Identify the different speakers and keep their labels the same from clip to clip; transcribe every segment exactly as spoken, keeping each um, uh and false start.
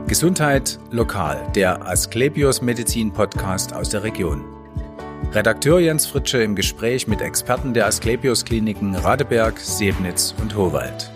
Speaker 1: Gesundheit lokal, der Asklepios Medizin Podcast aus der Region. Redakteur Jens Fritsche im Gespräch mit Experten der Asklepios Kliniken Radeberg, Sebnitz und Howald.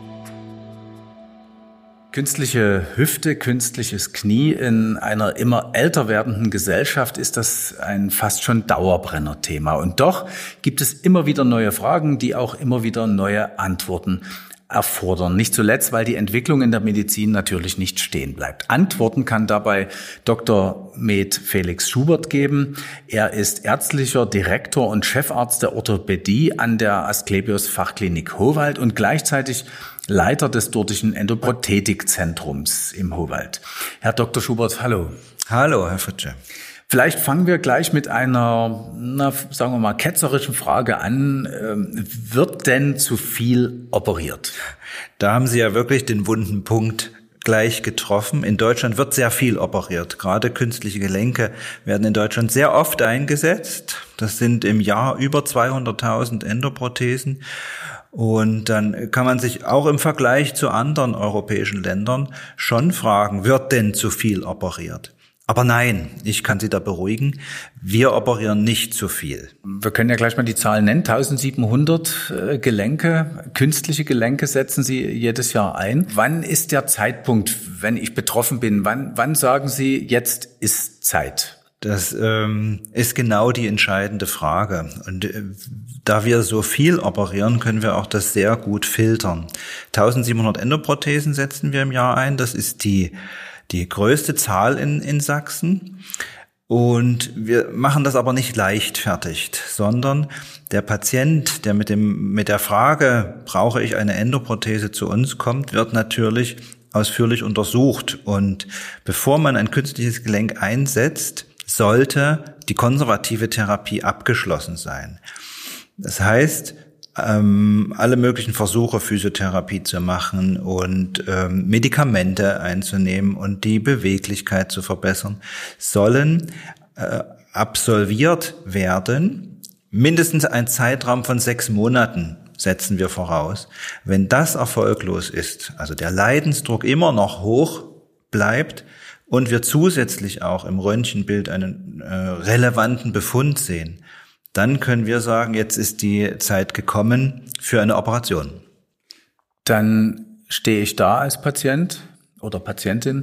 Speaker 1: Künstliche Hüfte, künstliches Knie. In einer immer älter werdenden Gesellschaft ist das ein fast schon Dauerbrenner-Thema. Und doch gibt es immer wieder neue Fragen, die auch immer wieder neue Antworten erfordern. Nicht zuletzt, weil die Entwicklung in der Medizin natürlich nicht stehen bleibt. Antworten kann dabei Doktor Med Felix Schubert geben. Er ist ärztlicher Direktor und Chefarzt der Orthopädie an der Asklepios Fachklinik Howald und gleichzeitig Leiter des dortigen Endoprothetikzentrums im Howald. Herr Doktor Schubert, hallo.
Speaker 2: Hallo, Herr Fritsche.
Speaker 1: Vielleicht fangen wir gleich mit einer, na, sagen wir mal, ketzerischen Frage an. Ähm, wird denn zu viel operiert?
Speaker 2: Da haben Sie ja wirklich den wunden Punkt gleich getroffen. In Deutschland wird sehr viel operiert. Gerade künstliche Gelenke werden in Deutschland sehr oft eingesetzt. Das sind im Jahr über zweihunderttausend Endoprothesen. Und dann kann man sich auch im Vergleich zu anderen europäischen Ländern schon fragen, wird denn zu viel operiert? Aber nein, ich kann Sie da beruhigen, wir operieren nicht zu viel.
Speaker 1: Wir können ja gleich mal die Zahlen nennen. eintausendsiebenhundert Gelenke, künstliche Gelenke setzen Sie jedes Jahr ein. Wann ist der Zeitpunkt, wenn ich betroffen bin? Wann, wann sagen Sie, jetzt ist Zeit?
Speaker 2: Das ähm, ist genau die entscheidende Frage. Und äh, da wir so viel operieren, können wir auch das sehr gut filtern. eintausendsiebenhundert Endoprothesen setzen wir im Jahr ein. Das ist die die größte Zahl in, in Sachsen. Und wir machen das aber nicht leichtfertig, sondern der Patient, der mit dem, mit der Frage, brauche ich eine Endoprothese, zu uns kommt, wird natürlich ausführlich untersucht. Und bevor man ein künstliches Gelenk einsetzt, sollte die konservative Therapie abgeschlossen sein. Das heißt, Ähm, alle möglichen Versuche, Physiotherapie zu machen und ähm, Medikamente einzunehmen und die Beweglichkeit zu verbessern, sollen äh, absolviert werden. Mindestens ein Zeitraum von sechs Monaten setzen wir voraus. Wenn das erfolglos ist, also der Leidensdruck immer noch hoch bleibt und wir zusätzlich auch im Röntgenbild einen äh, relevanten Befund sehen, dann können wir sagen, jetzt ist die Zeit gekommen für eine Operation.
Speaker 1: Dann stehe ich da als Patient oder Patientin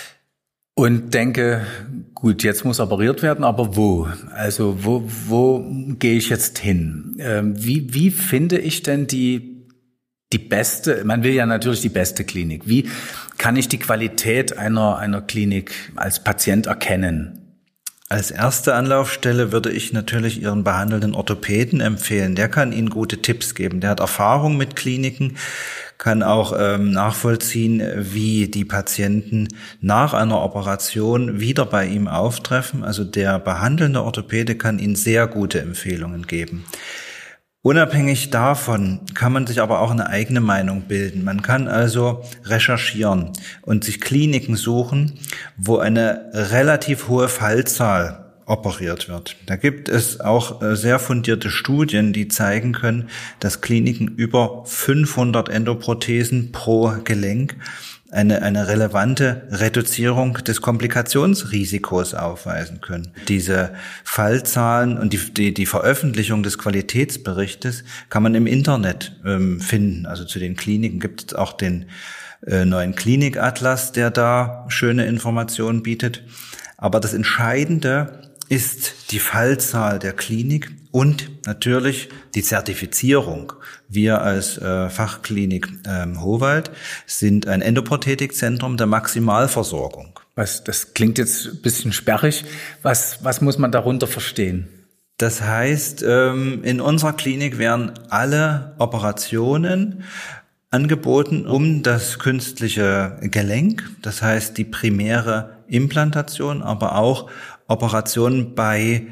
Speaker 1: und denke, gut, jetzt muss operiert werden, aber wo? Also wo, wo gehe ich jetzt hin? Wie, wie finde ich denn die, die beste, man will ja natürlich die beste Klinik. Wie kann ich die Qualität einer, einer Klinik als Patient erkennen?
Speaker 2: Als erste Anlaufstelle würde ich natürlich Ihren behandelnden Orthopäden empfehlen. Der kann Ihnen gute Tipps geben. Der hat Erfahrung mit Kliniken, kann auch ähm, nachvollziehen, wie die Patienten nach einer Operation wieder bei ihm auftreffen. Also der behandelnde Orthopäde kann Ihnen sehr gute Empfehlungen geben. Unabhängig davon kann man sich aber auch eine eigene Meinung bilden. Man kann also recherchieren und sich Kliniken suchen, wo eine relativ hohe Fallzahl operiert wird. Da gibt es auch sehr fundierte Studien, die zeigen können, dass Kliniken über fünfhundert Endoprothesen pro Gelenk eine, eine relevante Reduzierung des Komplikationsrisikos aufweisen können. Diese Fallzahlen und die, die, die Veröffentlichung des Qualitätsberichtes kann man im Internet ähm, finden. Also zu den Kliniken gibt es auch den äh, neuen Klinikatlas, der da schöne Informationen bietet. Aber das Entscheidende ist die Fallzahl der Klinik und natürlich die Zertifizierung. Wir als äh, Fachklinik ähm, Howald sind ein Endoprothetikzentrum der Maximalversorgung.
Speaker 1: Was, das klingt jetzt ein bisschen sperrig. Was, was muss man darunter verstehen?
Speaker 2: Das heißt, ähm, in unserer Klinik werden alle Operationen angeboten um das künstliche Gelenk. Das heißt, die primäre Implantation, aber auch Operationen bei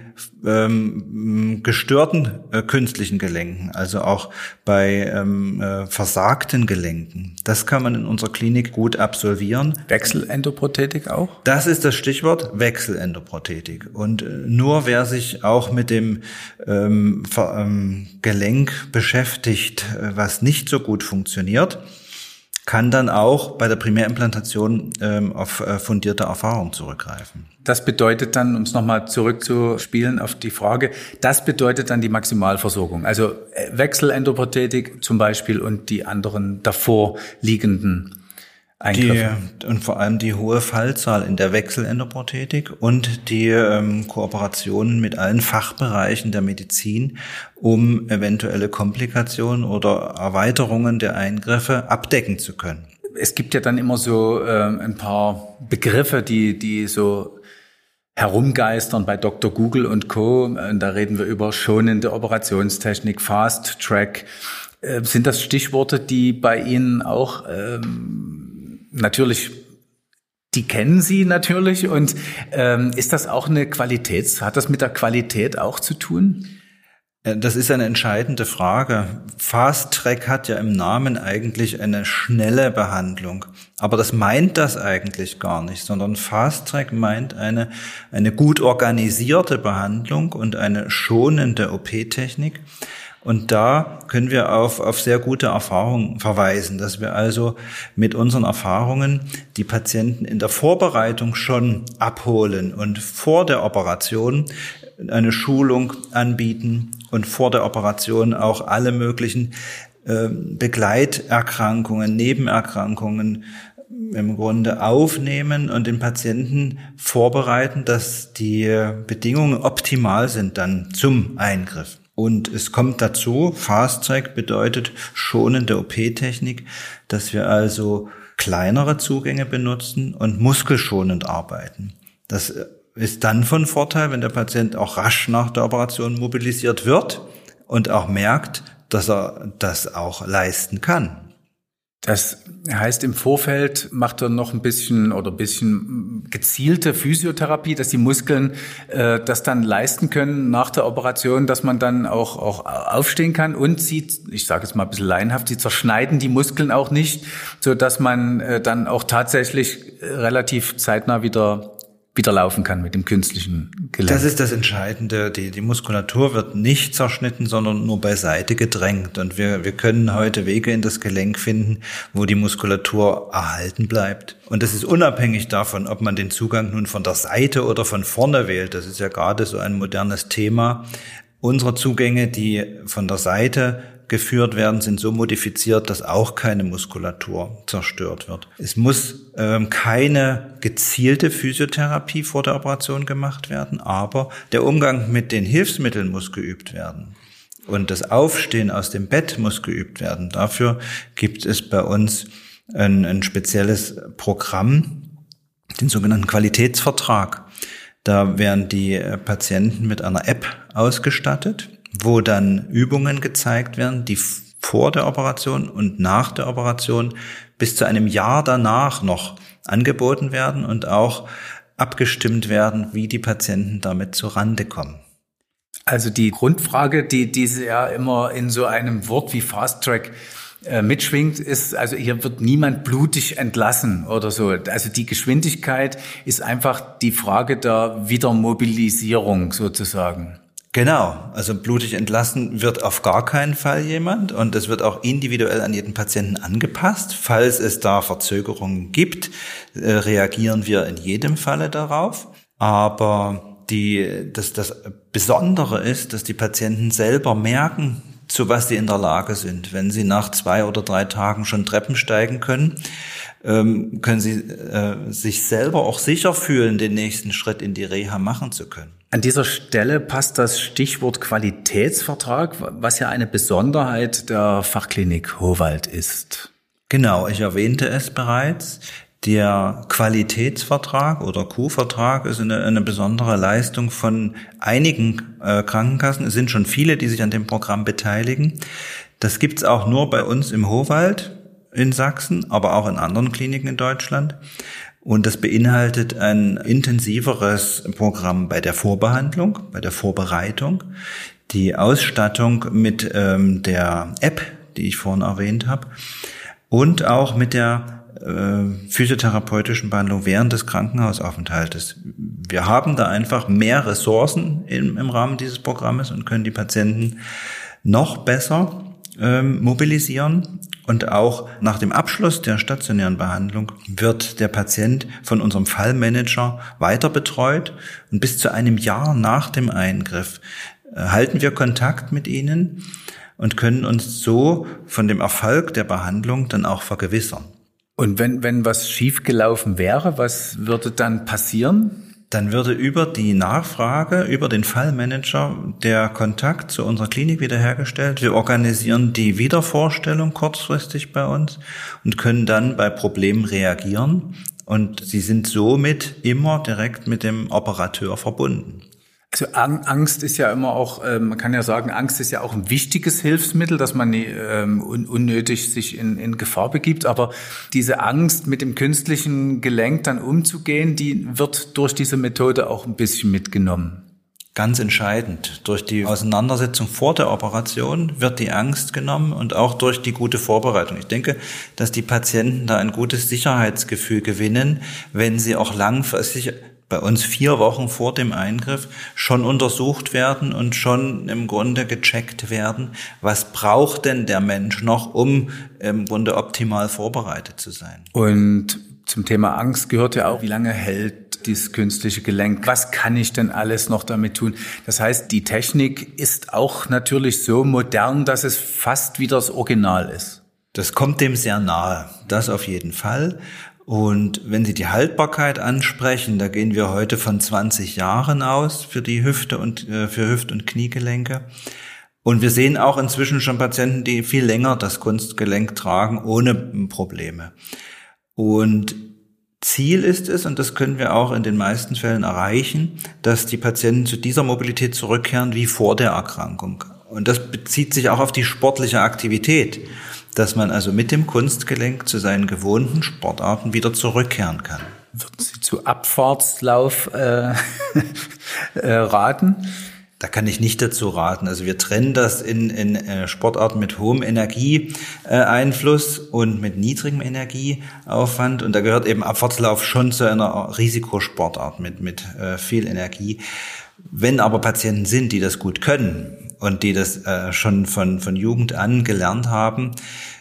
Speaker 2: ähm, gestörten äh, künstlichen Gelenken, also auch bei ähm, äh, versagten Gelenken. Das kann man in unserer Klinik gut absolvieren.
Speaker 1: Wechselendoprothetik auch?
Speaker 2: Das ist das Stichwort, Wechselendoprothetik. Und äh, nur wer sich auch mit dem ähm, Ver, ähm, Gelenk beschäftigt, äh, was nicht so gut funktioniert, kann dann auch bei der Primärimplantation ähm, auf äh, fundierte Erfahrung zurückgreifen.
Speaker 1: Das bedeutet dann, um es nochmal zurückzuspielen auf die Frage, das bedeutet dann die Maximalversorgung. Also Wechselendoprothetik zum Beispiel und die anderen davor liegenden Eingriffe.
Speaker 2: Die, und vor allem die hohe Fallzahl in der Wechselendoprothetik und die ähm, Kooperationen mit allen Fachbereichen der Medizin, um eventuelle Komplikationen oder Erweiterungen der Eingriffe abdecken zu können.
Speaker 1: Es gibt ja dann immer so äh, ein paar Begriffe, die die so herumgeistern bei Doktor Google und Co. Und da reden wir über schonende Operationstechnik, Fast Track. Äh, sind das Stichworte, die bei Ihnen auch ähm, natürlich, die kennen Sie natürlich, und ähm, ist das auch eine Qualität, hat das mit der Qualität auch zu tun?
Speaker 2: Das ist eine entscheidende Frage. Fast Track hat ja im Namen eigentlich eine schnelle Behandlung. Aber das meint das eigentlich gar nicht, sondern Fast Track meint eine, eine gut organisierte Behandlung und eine schonende O P-Technik. Und da können wir auf, auf sehr gute Erfahrungen verweisen, dass wir also mit unseren Erfahrungen die Patienten in der Vorbereitung schon abholen und vor der Operation eine Schulung anbieten und vor der Operation auch alle möglichen äh, Begleiterkrankungen, Nebenerkrankungen im Grunde aufnehmen und den Patienten vorbereiten, dass die Bedingungen optimal sind dann zum Eingriff. Und es kommt dazu, Fast Track bedeutet schonende O P-Technik, dass wir also kleinere Zugänge benutzen und muskelschonend arbeiten. Das ist dann von Vorteil, wenn der Patient auch rasch nach der Operation mobilisiert wird und auch merkt, dass er das auch leisten kann.
Speaker 1: Das heißt, im Vorfeld macht er noch ein bisschen oder ein bisschen gezielte Physiotherapie, dass die Muskeln äh, das dann leisten können nach der Operation, dass man dann auch auch aufstehen kann, und sie, ich sage jetzt mal ein bisschen laienhaft, sie zerschneiden die Muskeln auch nicht, so dass man äh, dann auch tatsächlich relativ zeitnah wieder wieder laufen kann mit dem künstlichen Gelenk.
Speaker 2: Das ist das Entscheidende. Die, die Muskulatur wird nicht zerschnitten, sondern nur beiseite gedrängt. Und wir, wir können heute Wege in das Gelenk finden, wo die Muskulatur erhalten bleibt. Und das ist unabhängig davon, ob man den Zugang nun von der Seite oder von vorne wählt. Das ist ja gerade so ein modernes Thema. Unsere Zugänge, die von der Seite geführt werden, sind so modifiziert, dass auch keine Muskulatur zerstört wird. Es muss ähm, keine gezielte Physiotherapie vor der Operation gemacht werden, aber der Umgang mit den Hilfsmitteln muss geübt werden. Und das Aufstehen aus dem Bett muss geübt werden. Dafür gibt es bei uns ein, ein spezielles Programm, den sogenannten Qualitätsvertrag. Da werden die Patienten mit einer App ausgestattet, wo dann Übungen gezeigt werden, die vor der Operation und nach der Operation bis zu einem Jahr danach noch angeboten werden und auch abgestimmt werden, wie die Patienten damit zurande kommen.
Speaker 1: Also die Grundfrage, die diese ja immer in so einem Wort wie Fast Track äh, mitschwingt, ist, also hier wird niemand blutig entlassen oder so. Also die Geschwindigkeit ist einfach die Frage der Wiedermobilisierung sozusagen.
Speaker 2: Genau, also blutig entlassen wird auf gar keinen Fall jemand, und es wird auch individuell an jeden Patienten angepasst. Falls es da Verzögerungen gibt, äh, reagieren wir in jedem Falle darauf. Aber die, das, das Besondere ist, dass die Patienten selber merken, zu was sie in der Lage sind. Wenn sie nach zwei oder drei Tagen schon Treppen steigen können, ähm, können sie äh, sich selber auch sicher fühlen, den nächsten Schritt in die Reha machen zu können.
Speaker 1: An dieser Stelle passt das Stichwort Qualitätsvertrag, was ja eine Besonderheit der Fachklinik Howald ist.
Speaker 2: Genau, ich erwähnte es bereits. Der Qualitätsvertrag oder Q-Vertrag ist eine, eine besondere Leistung von einigen äh, Krankenkassen. Es sind schon viele, die sich an dem Programm beteiligen. Das gibt's auch nur bei uns im Howald in Sachsen, aber auch in anderen Kliniken in Deutschland. Und das beinhaltet ein intensiveres Programm bei der Vorbehandlung, bei der Vorbereitung, die Ausstattung mit ähm, der App, die ich vorhin erwähnt habe, und auch mit der äh, physiotherapeutischen Behandlung während des Krankenhausaufenthaltes. Wir haben da einfach mehr Ressourcen im, im Rahmen dieses Programmes und können die Patienten noch besser ähm, mobilisieren. Und auch nach dem Abschluss der stationären Behandlung wird der Patient von unserem Fallmanager weiter betreut. Und bis zu einem Jahr nach dem Eingriff äh, halten wir Kontakt mit ihnen und können uns so von dem Erfolg der Behandlung dann auch vergewissern.
Speaker 1: Und wenn, wenn was schiefgelaufen wäre, was würde dann passieren?
Speaker 2: Dann würde über die Nachfrage, über den Fallmanager der Kontakt zu unserer Klinik wiederhergestellt. Wir organisieren die Wiedervorstellung kurzfristig bei uns und können dann bei Problemen reagieren. Und sie sind somit immer direkt mit dem Operateur verbunden.
Speaker 1: Also Angst ist ja immer auch, man kann ja sagen, Angst ist ja auch ein wichtiges Hilfsmittel, dass man nie, ähm, unnötig sich in, in Gefahr begibt. Aber diese Angst, mit dem künstlichen Gelenk dann umzugehen, die wird durch diese Methode auch ein bisschen mitgenommen.
Speaker 2: Ganz entscheidend. Durch die Auseinandersetzung vor der Operation wird die Angst genommen und auch durch die gute Vorbereitung. Ich denke, dass die Patienten da ein gutes Sicherheitsgefühl gewinnen, wenn sie auch langfristig bei uns vier Wochen vor dem Eingriff schon untersucht werden und schon im Grunde gecheckt werden, was braucht denn der Mensch noch, um im Grunde optimal vorbereitet zu sein.
Speaker 1: Und zum Thema Angst gehört ja auch, wie lange hält dieses künstliche Gelenk? Was kann ich denn alles noch damit tun? Das heißt, die Technik ist auch natürlich so modern, dass es fast wie das Original ist.
Speaker 2: Das kommt dem sehr nahe, das auf jeden Fall. Und wenn Sie die Haltbarkeit ansprechen, da gehen wir heute von zwanzig Jahren aus für die Hüfte und äh, für Hüft- und Kniegelenke. Und wir sehen auch inzwischen schon Patienten, die viel länger das Kunstgelenk tragen, ohne Probleme. Und Ziel ist es, und das können wir auch in den meisten Fällen erreichen, dass die Patienten zu dieser Mobilität zurückkehren wie vor der Erkrankung. Und das bezieht sich auch auf die sportliche Aktivität, dass man also mit dem Kunstgelenk zu seinen gewohnten Sportarten wieder zurückkehren kann.
Speaker 1: Würden Sie zu Abfahrtslauf äh, äh, raten?
Speaker 2: Da kann ich nicht dazu raten. Also wir trennen das in, in Sportarten mit hohem Energieeinfluss und mit niedrigem Energieaufwand. Und da gehört eben Abfahrtslauf schon zu einer Risikosportart mit, mit äh, viel Energie. Wenn aber Patienten sind, die das gut können und die das äh, schon von, von Jugend an gelernt haben,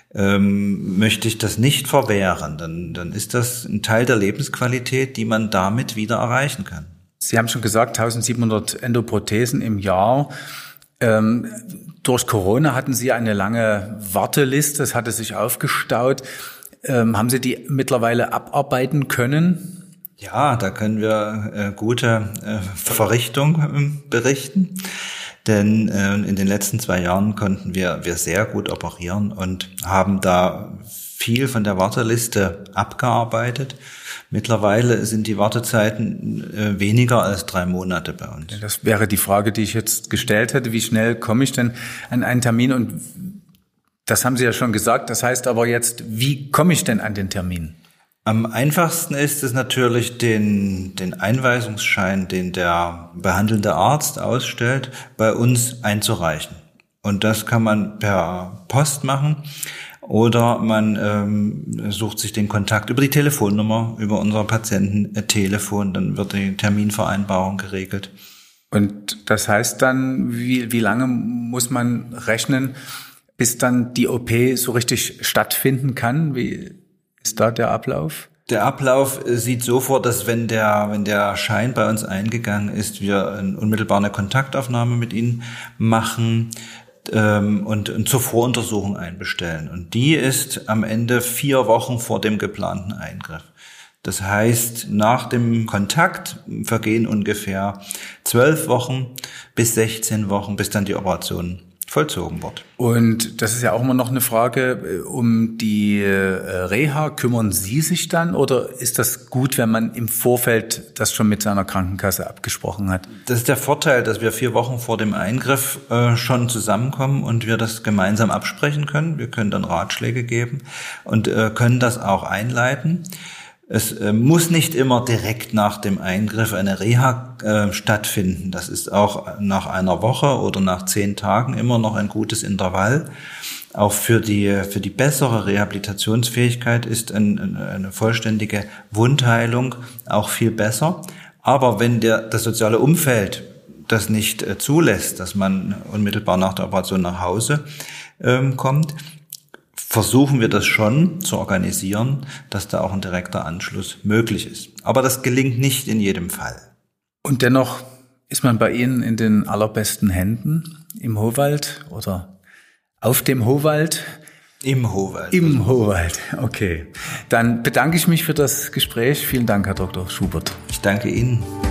Speaker 2: ähm, möchte ich das nicht verwehren. Dann, dann ist das ein Teil der Lebensqualität, die man damit wieder erreichen kann.
Speaker 1: Sie haben schon gesagt, eintausendsiebenhundert Endoprothesen im Jahr. Ähm, durch Corona hatten Sie eine lange Warteliste, es hatte sich aufgestaut. Ähm, haben Sie die mittlerweile abarbeiten können?
Speaker 2: Ja, da können wir äh, gute äh, Verrichtung äh, berichten, denn äh, in den letzten zwei Jahren konnten wir wir sehr gut operieren und haben da viel von der Warteliste abgearbeitet. Mittlerweile sind die Wartezeiten äh, weniger als drei Monate bei uns.
Speaker 1: Das wäre die Frage, die ich jetzt gestellt hätte. Wie schnell komme ich denn an einen Termin? Und das haben Sie ja schon gesagt. Das heißt aber jetzt, wie komme ich denn an den Termin?
Speaker 2: Am einfachsten ist es natürlich, den, den Einweisungsschein, den der behandelnde Arzt ausstellt, bei uns einzureichen. Und das kann man per Post machen oder man ähm, sucht sich den Kontakt über die Telefonnummer, über unser Patiententelefon, dann wird die Terminvereinbarung geregelt.
Speaker 1: Und das heißt dann, wie, wie lange muss man rechnen, bis dann die O P so richtig stattfinden kann? Wie ist da der Ablauf?
Speaker 2: Der Ablauf sieht so vor, dass wenn der, wenn der Schein bei uns eingegangen ist, wir unmittelbar eine Kontaktaufnahme mit Ihnen machen ähm, und, und zur Voruntersuchung einbestellen. Und die ist am Ende vier Wochen vor dem geplanten Eingriff. Das heißt, nach dem Kontakt vergehen ungefähr zwölf Wochen bis sechzehn Wochen, bis dann die Operation vollzogen wird.
Speaker 1: Und das ist ja auch immer noch eine Frage, um die Reha, kümmern Sie sich dann oder ist das gut, wenn man im Vorfeld das schon mit seiner Krankenkasse abgesprochen hat?
Speaker 2: Das ist der Vorteil, dass wir vier Wochen vor dem Eingriff äh, schon zusammenkommen und wir das gemeinsam absprechen können. Wir können dann Ratschläge geben und äh, können das auch einleiten. Es äh, muss nicht immer direkt nach dem Eingriff eine Reha äh, stattfinden. Das ist auch nach einer Woche oder nach zehn Tagen immer noch ein gutes Intervall. Auch für die für die bessere Rehabilitationsfähigkeit ist ein, eine vollständige Wundheilung auch viel besser. Aber wenn der das soziale Umfeld das nicht äh, zulässt, dass man unmittelbar nach der Operation nach Hause ähm, kommt, versuchen wir das schon zu organisieren, dass da auch ein direkter Anschluss möglich ist. Aber das gelingt nicht in jedem Fall.
Speaker 1: Und dennoch ist man bei Ihnen in den allerbesten Händen im Howald oder auf dem Howald?
Speaker 2: Im Howald.
Speaker 1: Im Howald, okay. Dann bedanke ich mich für das Gespräch. Vielen Dank, Herr Doktor Schubert.
Speaker 2: Ich danke Ihnen.